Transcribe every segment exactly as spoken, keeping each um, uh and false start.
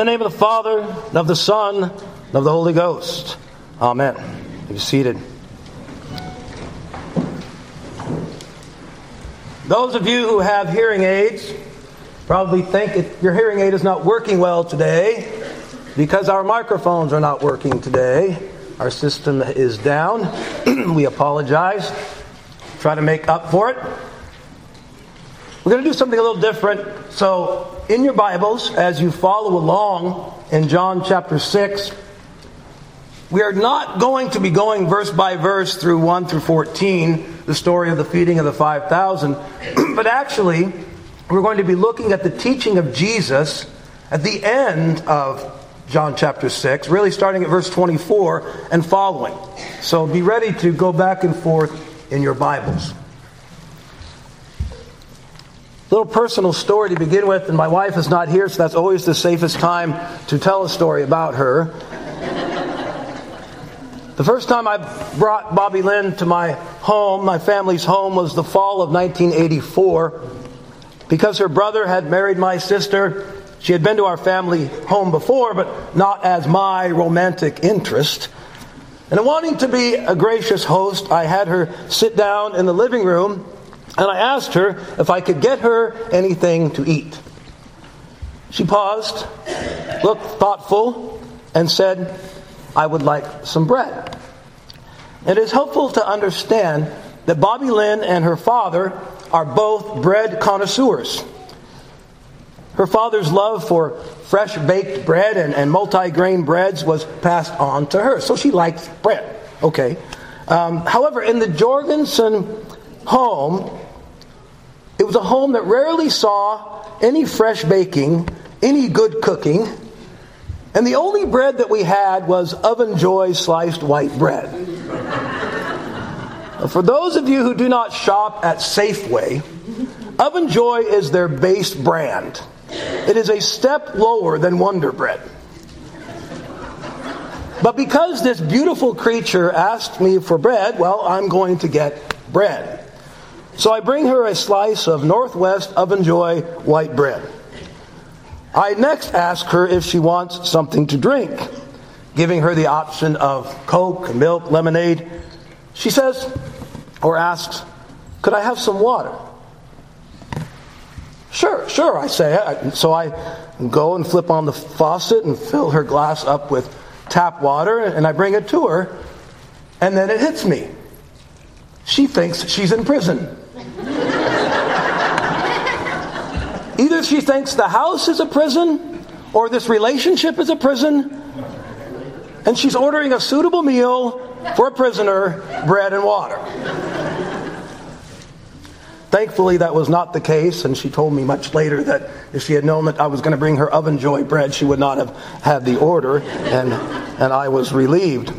the name of the Father, and of the Son, and of the Holy Ghost. Amen. Be seated. Those of you who have hearing aids probably think if your hearing aid is not working well today because our microphones are not working today. Our system is down. We apologize. Try to make up for it. We're going to do something a little different. So, in your Bibles, as you follow along in John chapter six, we are not going to be going verse by verse through one through fourteen, the story of the feeding of the five thousand, but actually, we're going to be looking at the teaching of Jesus at the end of John chapter six, really starting at verse twenty-four and following. So be ready to go back and forth in your Bibles. Little personal story to begin with, and my wife is not here, so that's always the safest time to tell a story about her. The first time I brought Bobby Lynn to my home, my family's home, was the fall of nineteen eighty-four. Because her brother had married my sister, she had been to our family home before, but not as my romantic interest. And wanting to be a gracious host, I had her sit down in the living room, and I asked her if I could get her anything to eat. She paused, looked thoughtful, and said, "I would like some bread." It is helpful to understand that Bobby Lynn and her father are both bread connoisseurs. Her father's love for fresh baked bread and, and multi-grain breads was passed on to her, so she liked bread. Okay. Um, however, in the Jorgensen home, it was a home that rarely saw any fresh baking, any good cooking, and the only bread that we had was Oven Joy sliced white bread. For those of you who do not shop at Safeway, Oven Joy is their base brand. It is a step lower than Wonder Bread. But because this beautiful creature asked me for bread, well, I'm going to get bread. So I bring her a slice of Northwest Oven Joy white bread. I next ask her if she wants something to drink, giving her the option of Coke, milk, lemonade. She says, or asks, "Could I have some water?" Sure, sure, I say. So I go and flip on the faucet and fill her glass up with tap water, and I bring it to her, and then it hits me. She thinks she's in prison. Either she thinks the house is a prison, or this relationship is a prison, and she's ordering a suitable meal for a prisoner, bread and water. Thankfully, that was not the case, and she told me much later that if she had known that I was going to bring her Oven Joy bread, she would not have had the order, and, and I was relieved.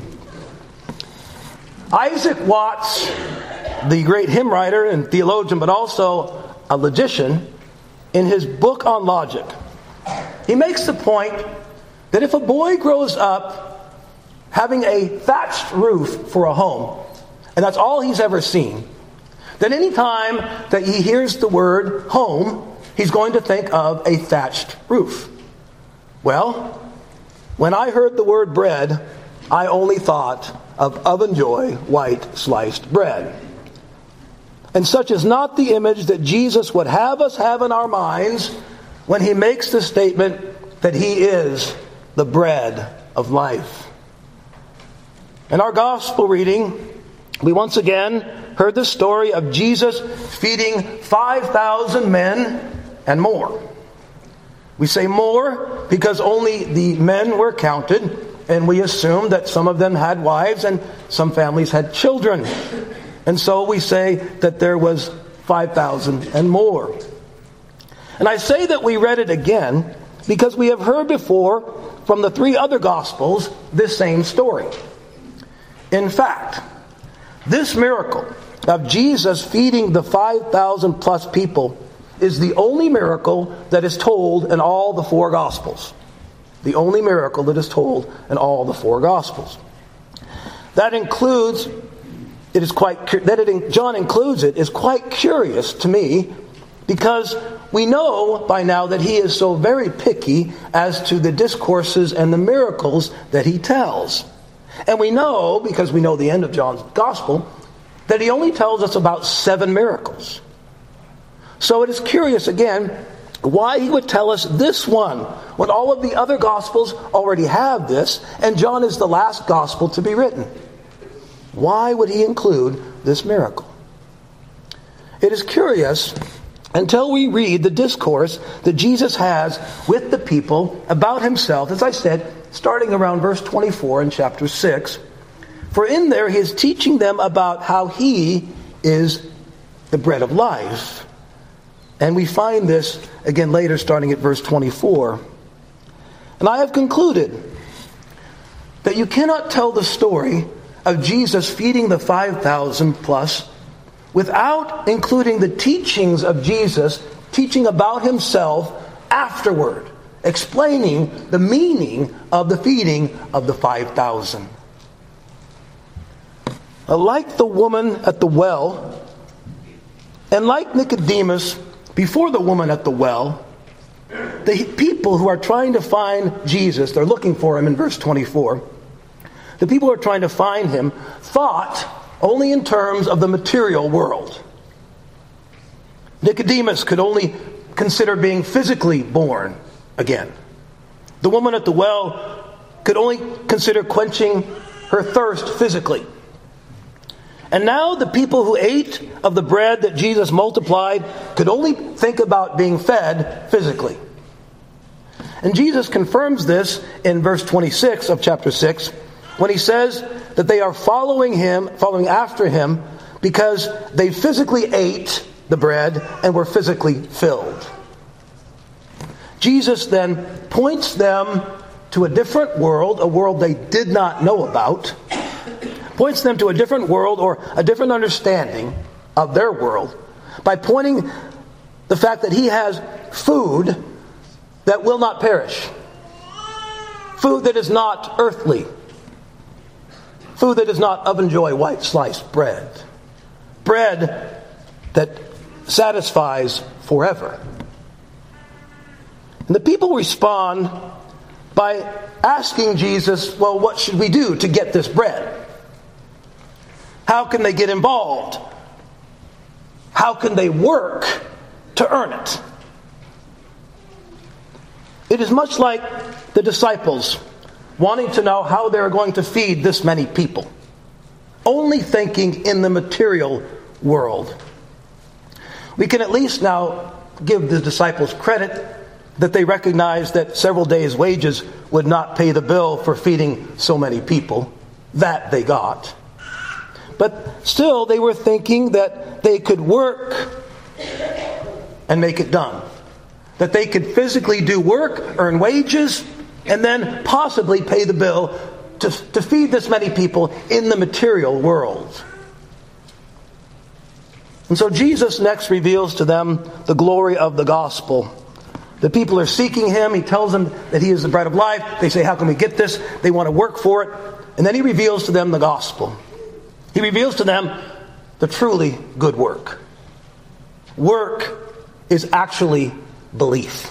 Isaac Watts, the great hymn writer and theologian, but also a logician, in his book on logic, he makes the point that if a boy grows up having a thatched roof for a home, and that's all he's ever seen, then any time that he hears the word home, he's going to think of a thatched roof. Well, when I heard the word bread, I only thought of Oven Joy white sliced bread. And such is not the image that Jesus would have us have in our minds when he makes the statement that he is the bread of life. In our gospel reading, we once again heard the story of Jesus feeding five thousand men and more. We say more because only the men were counted, and we assume that some of them had wives and some families had children. And so we say that there was five thousand and more. And I say that we read it again because we have heard before from the three other Gospels this same story. In fact, this miracle of Jesus feeding the five thousand plus people is the only miracle that is told in all the four Gospels. The only miracle that is told in all the four Gospels. That includes, it is quite that it, John includes it is quite curious to me, because we know by now that he is so very picky as to the discourses and the miracles that he tells. And we know, because we know the end of John's gospel, that he only tells us about seven miracles. So it is curious, again, why he would tell us this one, when all of the other gospels already have this, and John is the last gospel to be written. Why would he include this miracle? It is curious until we read the discourse that Jesus has with the people about himself, as I said, starting around verse twenty-four in chapter six. For in there he is teaching them about how he is the bread of life. And we find this again later starting at verse twenty-four. And I have concluded that you cannot tell the story of Jesus feeding the five thousand plus without including the teachings of Jesus, teaching about himself afterward, explaining the meaning of the feeding of the five thousand. Like the woman at the well, and like Nicodemus before the woman at the well, the people who are trying to find Jesus, they're looking for him in verse twenty-four, the people who are trying to find him thought only in terms of the material world. Nicodemus could only consider being physically born again. The woman at the well could only consider quenching her thirst physically. And now the people who ate of the bread that Jesus multiplied could only think about being fed physically. And Jesus confirms this in verse twenty-six of chapter six, when he says that they are following him, following after him, because they physically ate the bread and were physically filled. Jesus then points them to a different world, a world they did not know about, points them to a different world or a different understanding of their world by pointing the fact that he has food that will not perish, food that is not earthly, food that is not oven joy white sliced bread, bread that satisfies forever. And the people respond by asking Jesus, well, what should we do to get this bread? How can they get involved? How can they work to earn it? It is much like the disciples wanting to know how they're going to feed this many people, only thinking in the material world. We can at least now give the disciples credit that they recognized that several days' wages would not pay the bill for feeding so many people. That they got. But still, they were thinking that they could work and make it done. That they could physically do work, earn wages, and then possibly pay the bill to, to feed this many people in the material world. And so Jesus next reveals to them the glory of the gospel. The people are seeking him. He tells them that he is the bread of life. They say, how can we get this? They want to work for it. And then he reveals to them the gospel. He reveals to them the truly good work. Work is actually belief.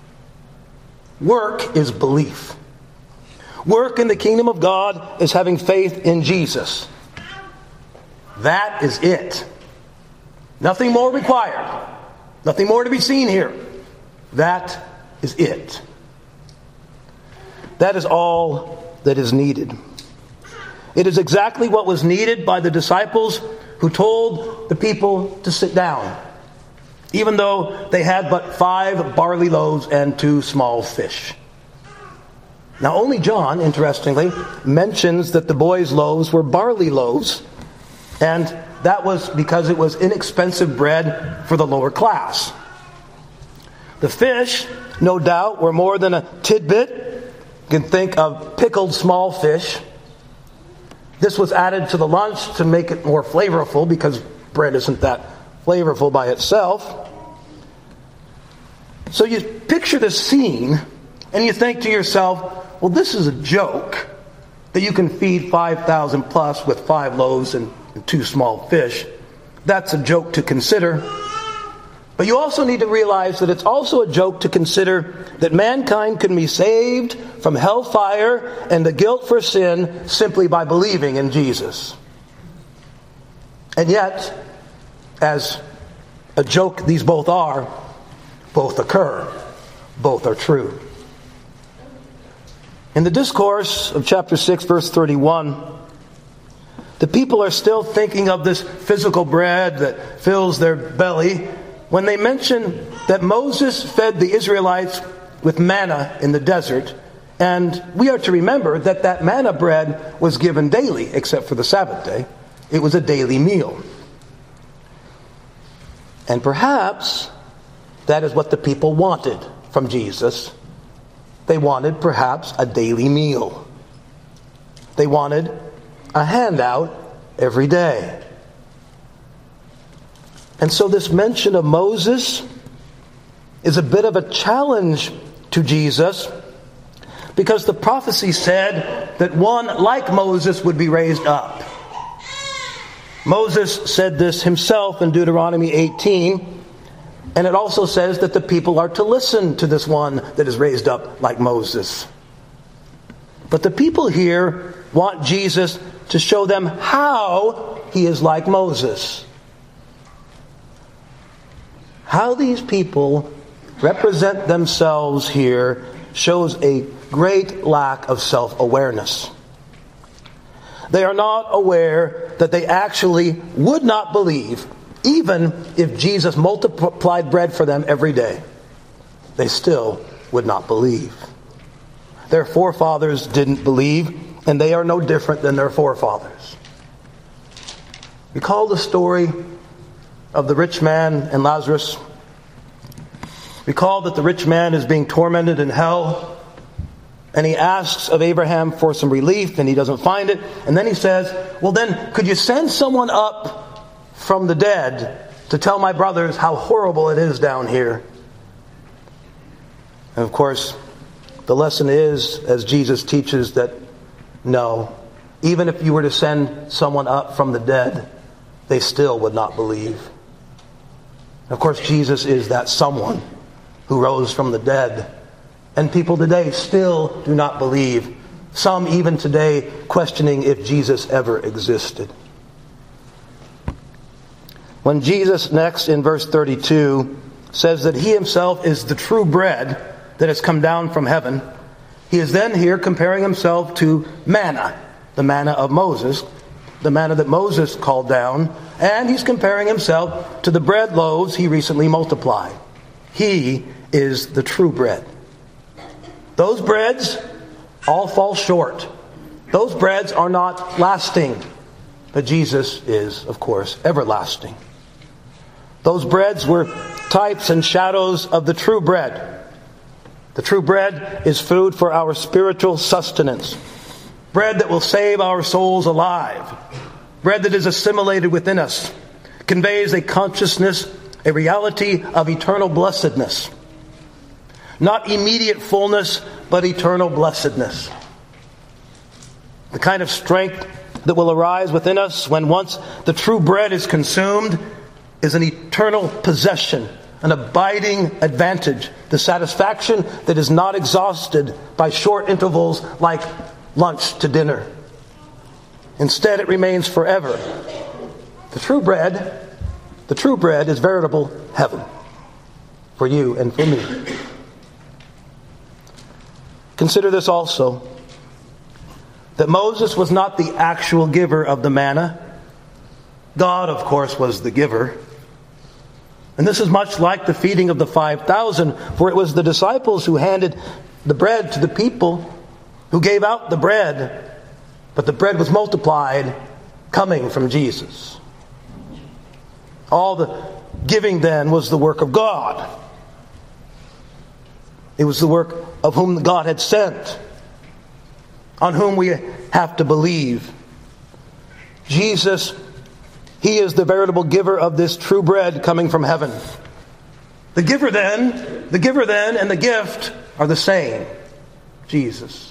Work is belief. Work in the kingdom of God is having faith in Jesus. That is it. Nothing more required. Nothing more to be seen here. That is it. That is all that is needed. It is exactly what was needed by the disciples who told the people to sit down, even though they had but five barley loaves and two small fish. Now only John, interestingly, mentions that the boys' loaves were barley loaves, and that was because it was inexpensive bread for the lower class. The fish, no doubt, were more than a tidbit. You can think of pickled small fish. This was added to the lunch to make it more flavorful, because bread isn't that flavorful by itself. So you picture this scene, and you think to yourself, well, this is a joke that you can feed five thousand plus with five loaves and two small fish. That's a joke to consider. But you also need to realize that it's also a joke to consider that mankind can be saved from hellfire and the guilt for sin simply by believing in Jesus. And yet, as a joke these both are, both occur. Both are true. In the discourse of chapter six, verse thirty-one, the people are still thinking of this physical bread that fills their belly when they mention that Moses fed the Israelites with manna in the desert. And we are to remember that that manna bread was given daily, except for the Sabbath day. It was a daily meal. And perhaps that is what the people wanted from Jesus. They wanted perhaps a daily meal. They wanted a handout every day. And so this mention of Moses is a bit of a challenge to Jesus, because the prophecy said that one like Moses would be raised up. Moses said this himself in Deuteronomy eighteen, and it also says that the people are to listen to this one that is raised up like Moses. But the people here want Jesus to show them how he is like Moses. How these people represent themselves here shows a great lack of self-awareness. They are not aware that they actually would not believe even if Jesus multiplied bread for them every day. They still would not believe. Their forefathers didn't believe, and they are no different than their forefathers. Recall the story of the rich man and Lazarus. Recall that the rich man is being tormented in hell, and he asks of Abraham for some relief, and he doesn't find it. And then he says, well then, could you send someone up from the dead to tell my brothers how horrible it is down here? And of course, the lesson is, as Jesus teaches, that no, even if you were to send someone up from the dead, they still would not believe. Of course, Jesus is that someone who rose from the dead. And people today still do not believe. Some even today questioning if Jesus ever existed. When Jesus next in verse thirty-two says that he himself is the true bread that has come down from heaven, he is then here comparing himself to manna, the manna of Moses, the manna that Moses called down, and he's comparing himself to the bread loaves he recently multiplied. He is the true bread. Those breads all fall short. Those breads are not lasting. But Jesus is, of course, everlasting. Those breads were types and shadows of the true bread. The true bread is food for our spiritual sustenance. Bread that will save our souls alive. Bread that is assimilated within us. Conveys a consciousness, a reality of eternal blessedness. Not immediate fullness, but eternal blessedness. The kind of strength that will arise within us when once the true bread is consumed is an eternal possession, an abiding advantage, the satisfaction that is not exhausted by short intervals like lunch to dinner. Instead, it remains forever. The true bread, the true bread is veritable heaven for you and for me. Consider this also, that Moses was not the actual giver of the manna. God, of course, was the giver. And this is much like the feeding of the five thousand, for it was the disciples who handed the bread to the people, who gave out the bread, but the bread was multiplied coming from Jesus. All the giving then was the work of God. It was the work of whom God had sent, on whom we have to believe. Jesus, he is the veritable giver of this true bread coming from heaven. The giver then, the giver then and the gift are the same, Jesus.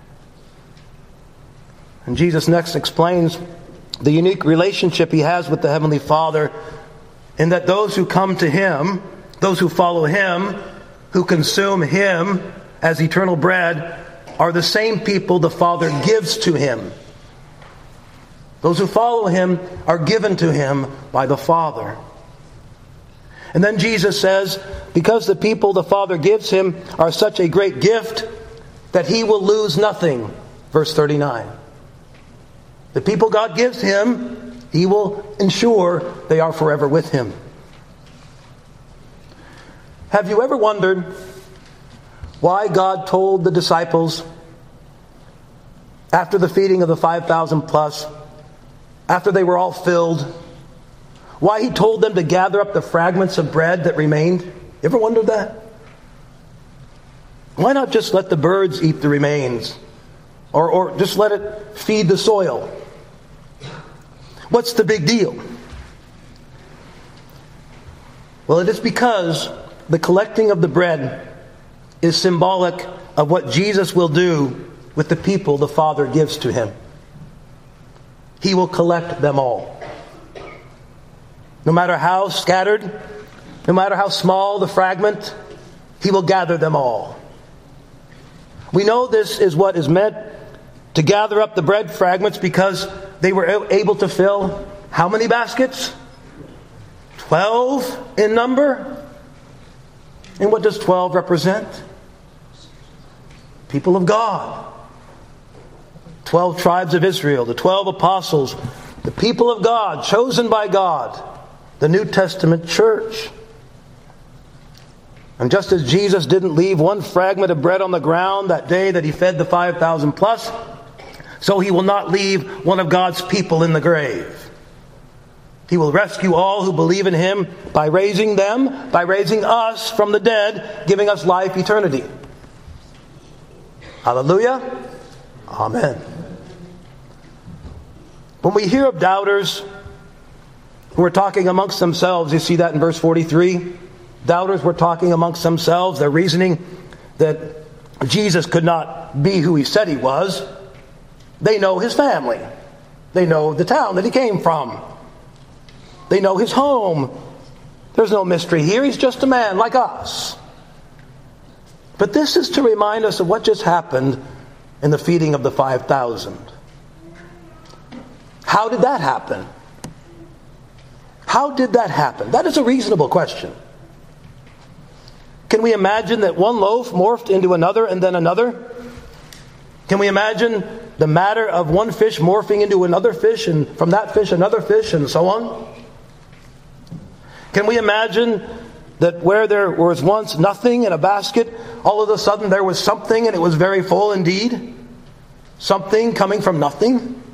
And Jesus next explains the unique relationship he has with the Heavenly Father in that those who come to him, those who follow him, who consume him as eternal bread, are the same people the Father gives to him. Those who follow him are given to him by the Father. And then Jesus says, because the people the Father gives him are such a great gift that he will lose nothing. Verse thirty-nine. The people God gives him, he will ensure they are forever with him. Have you ever wondered why God told the disciples after the feeding of the five thousand plus, after they were all filled, why he told them to gather up the fragments of bread that remained? You ever wondered that? Why not just let the birds eat the remains? Or, or just let it feed the soil? What's the big deal? Well, it is because the collecting of the bread is symbolic of what Jesus will do with the people the Father gives to him. He will collect them all. No matter how scattered, no matter how small the fragment, he will gather them all. We know this is what is meant to gather up the bread fragments because they were able to fill how many baskets? Twelve in number. And what does twelve represent? People of God. Twelve tribes of Israel, the twelve apostles, the people of God, chosen by God, the New Testament church. And just as Jesus didn't leave one fragment of bread on the ground that day that he fed the five thousand plus, so he will not leave one of God's people in the grave. He will rescue all who believe in him by raising them, by raising us from the dead, giving us life, eternity. Hallelujah. Amen. When we hear of doubters who are talking amongst themselves, you see that in verse forty-three. Doubters were talking amongst themselves. They're reasoning that Jesus could not be who he said he was. They know his family. They know the town that he came from. They know his home. There's no mystery here. He's just a man like us. But this is to remind us of what just happened in the feeding of the five thousand. How did that happen? How did that happen? That is a reasonable question. Can we imagine that one loaf morphed into another and then another? Can we imagine the matter of one fish morphing into another fish and from that fish another fish and so on? Can we imagine that where there was once nothing in a basket, all of a sudden there was something and it was very full indeed? Something coming from nothing?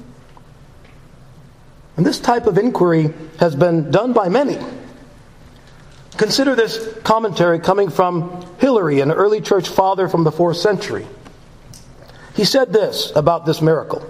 And this type of inquiry has been done by many. Consider this commentary coming from Hilary, an early church father from the fourth century. He said this about this miracle.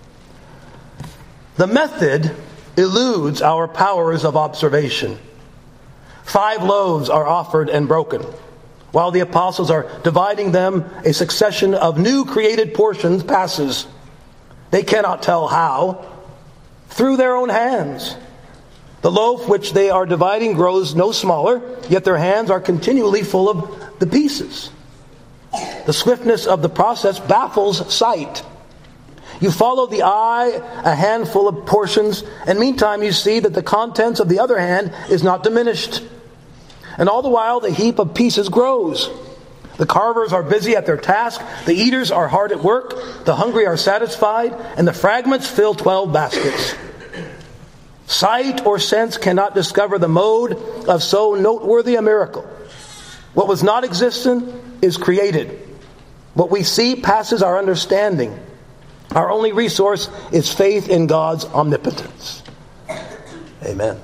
The method eludes our powers of observation. Five loaves are offered and broken. While the apostles are dividing them, a succession of new created portions passes. They cannot tell how. Through their own hands. The loaf which they are dividing grows no smaller, yet their hands are continually full of the pieces. The swiftness of the process baffles sight. You follow the eye a handful of portions, and meantime you see that the contents of the other hand is not diminished. And all the while the heap of pieces grows. The carvers are busy at their task, the eaters are hard at work, the hungry are satisfied, and the fragments fill twelve baskets. Sight or sense cannot discover the mode of so noteworthy a miracle. What was not existent is created. What we see passes our understanding. Our only resource is faith in God's omnipotence. Amen.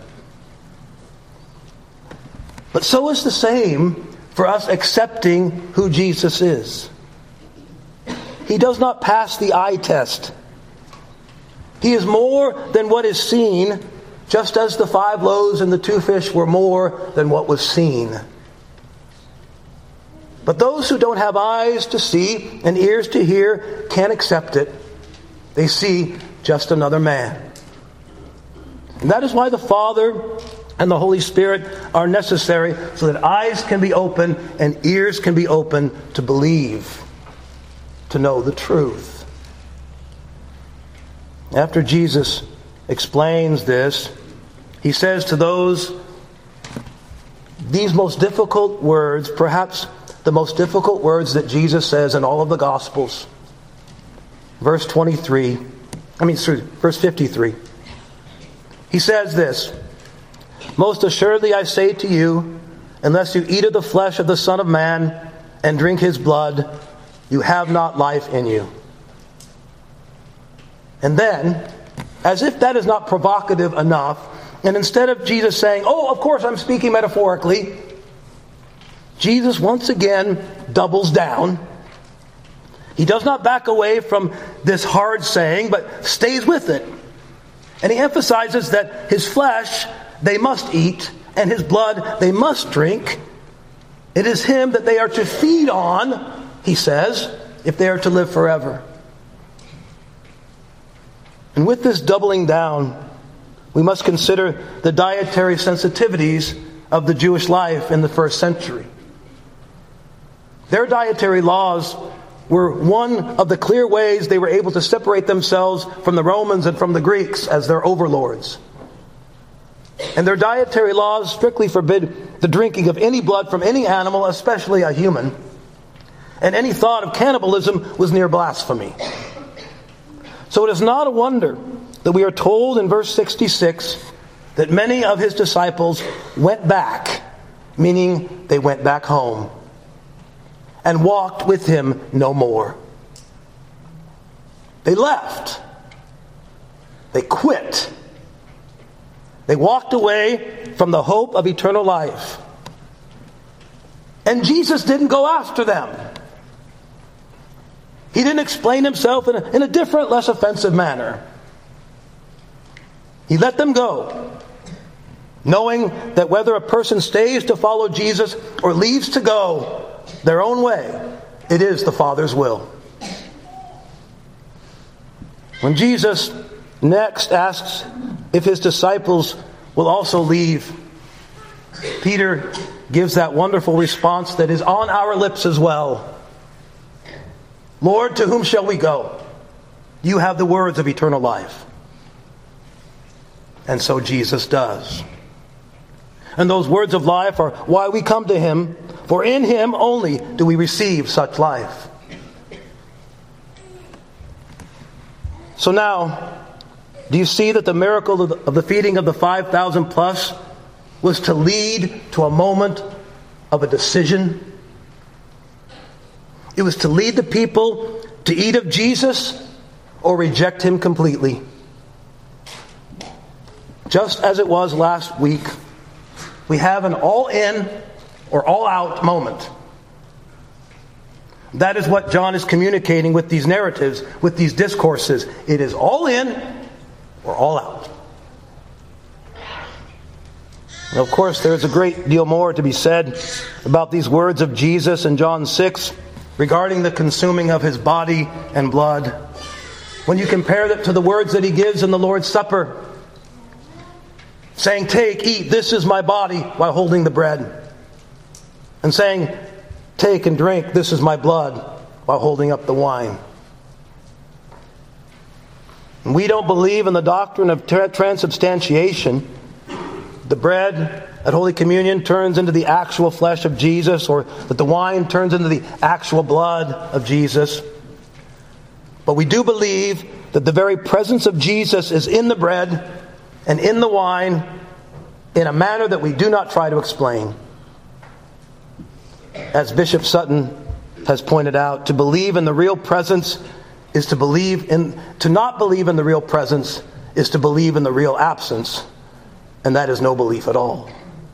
But so is the same for us accepting who Jesus is. He does not pass the eye test. He is more than what is seen, just as the five loaves and the two fish were more than what was seen. But those who don't have eyes to see and ears to hear can't accept it. They see just another man. And that is why the Father and the Holy Spirit are necessary so that eyes can be open and ears can be open to believe, to know the truth. After Jesus explains this, he says to those, these most difficult words, perhaps the most difficult words that Jesus says in all of the Gospels. Verse twenty-three, I mean, sorry, verse fifty-three. He says this, "Most assuredly I say to you, unless you eat of the flesh of the Son of Man and drink his blood, you have not life in you." And then, as if that is not provocative enough, and instead of Jesus saying, "Oh, of course I'm speaking metaphorically," Jesus once again doubles down. He does not back away from this hard saying, but stays with it. And he emphasizes that his flesh they must eat, and his blood they must drink. It is him that they are to feed on, he says, if they are to live forever. And with this doubling down, we must consider the dietary sensitivities of the Jewish life in the first century. Their dietary laws were one of the clear ways they were able to separate themselves from the Romans and from the Greeks as their overlords. And their dietary laws strictly forbid the drinking of any blood from any animal, especially a human. And any thought of cannibalism was near blasphemy. So it is not a wonder that we are told in verse sixty-six that many of his disciples went back, meaning they went back home, and walked with him no more. They left. They quit. They walked away from the hope of eternal life. And Jesus didn't go after them. He didn't explain himself in a, in a different, less offensive manner. He let them go, knowing that whether a person stays to follow Jesus or leaves to go their own way, it is the Father's will. When Jesus next asks if his disciples will also leave, Peter gives that wonderful response that is on our lips as well. "Lord, to whom shall we go? You have the words of eternal life." And so Jesus does. And those words of life are why we come to him, for in him only do we receive such life. So now, do you see that the miracle of the, of the feeding of the five thousand plus was to lead to a moment of a decision? It was to lead the people to eat of Jesus or reject him completely. Just as it was last week, we have an all-in or all-out moment. That is what John is communicating with these narratives, with these discourses. It is all in or all out. And of course, there's a great deal more to be said about these words of Jesus in John six regarding the consuming of his body and blood. When you compare that to the words that he gives in the Lord's Supper, saying, "Take, eat, this is my body," while holding the bread. And saying, "Take and drink, this is my blood," while holding up the wine. And we don't believe in the doctrine of transubstantiation. The bread at Holy Communion turns into the actual flesh of Jesus, or that the wine turns into the actual blood of Jesus. But we do believe that the very presence of Jesus is in the bread and in the wine in a manner that we do not try to explain. As Bishop Sutton has pointed out, to believe in the real presence is to believe in, to not believe in the real presence is to believe in the real absence, and that is no belief at all.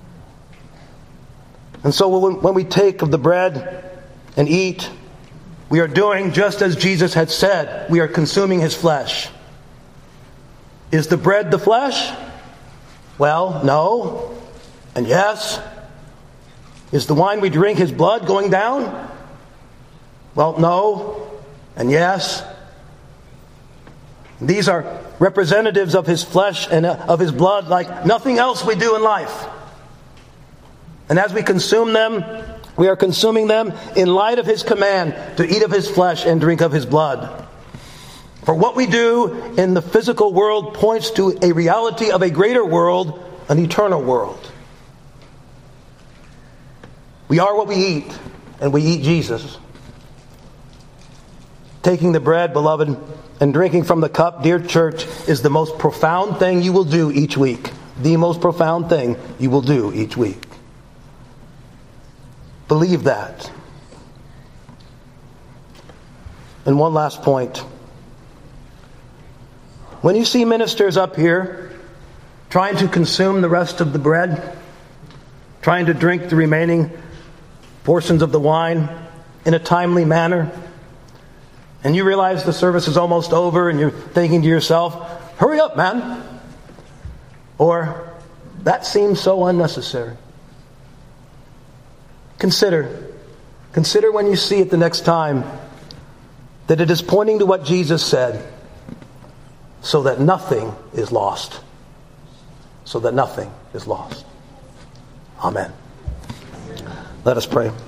And so when, when we take of the bread and eat, we are doing just as Jesus had said. We are consuming his flesh. Is the bread the flesh? Well, no. And yes. Is the wine we drink his blood going down? Well, no. And yes. These are representatives of his flesh and of his blood like nothing else we do in life. And as we consume them, we are consuming them in light of his command to eat of his flesh and drink of his blood. For what we do in the physical world points to a reality of a greater world, an eternal world. We are what we eat, and we eat Jesus. Taking the bread, beloved, and drinking from the cup, dear church, is the most profound thing you will do each week. The most profound thing you will do each week. Believe that. And one last point. When you see ministers up here trying to consume the rest of the bread, trying to drink the remaining portions of the wine in a timely manner, and you realize the service is almost over and you're thinking to yourself, hurry up, man. Or, that seems so unnecessary. Consider, consider when you see it the next time that it is pointing to what Jesus said, so that nothing is lost. So that nothing is lost. Amen. Let us pray.